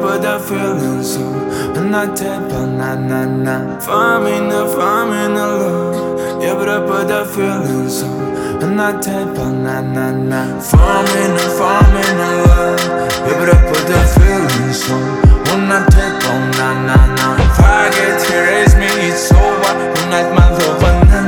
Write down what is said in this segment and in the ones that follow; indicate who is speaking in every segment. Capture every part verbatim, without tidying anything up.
Speaker 1: put the feelings on на тебя, на-на-на. Find me the, find me the love. Я put the feelings on на тебя, на-на-на. Find me the, find me the love. Я put the feelings on на тебя, на-на-на. If I get to raise me, it's over. Unite my love,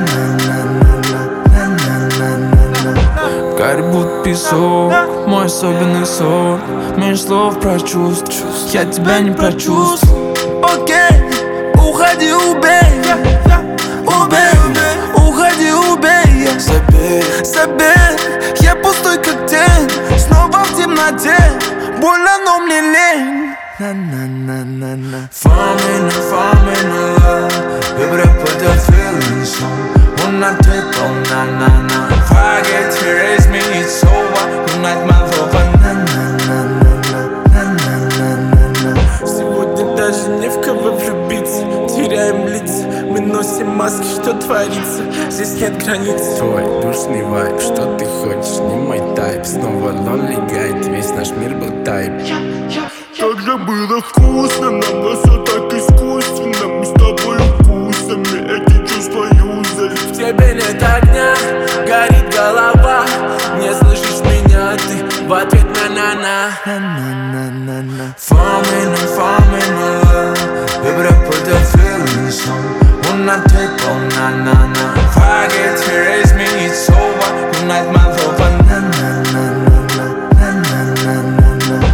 Speaker 1: на-на-на-на-на-на-на-на. Горбут песок, мой особенный сорт. Меньше слов про чувств, я тебя не прочувствую. Окей, уходи, убей, убей, уходи, убей. Забей, забей, я пустой как тень. Снова в темноте, больно, но мне лень. На-на-на-на-на. Find me, no, find me, no love. You better put the feelings on. On that tape, on na-na-na. If I get to raise me, it's over. Unite my love, на-на-на-на-на. На-на-на-на-на. Сегодня даже не в кого влюбиться. Теряем лица, мы носим маски, что творится. Здесь нет границ.
Speaker 2: Твой душный вайб, что ты хочешь, не мой тайп. Снова lonely guide, весь наш мир был тайп.
Speaker 3: Как же было вкусно, нам но все так искусственно. Мы с тобой укусами эти чувства юзали.
Speaker 1: В тебе нет огня, горит голова. Не слышишь меня, ты в ответ на-на-на. На-на-на-на-на. Find me, no, find me, no love. You better put the feelings on. On that tape, on na-na-na. If I get to raise me, it's over. Unite my love, na-na-na-na-na. На-на-на-на-на.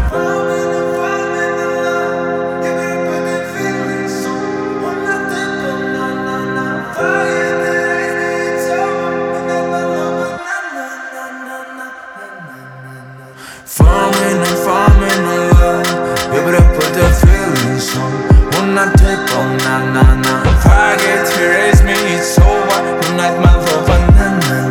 Speaker 1: Find me, no, find me, no love. You better put the feelings on. On that tape, on na-na-na. If I get to raise me, it's over. Unite my love, na-na-na.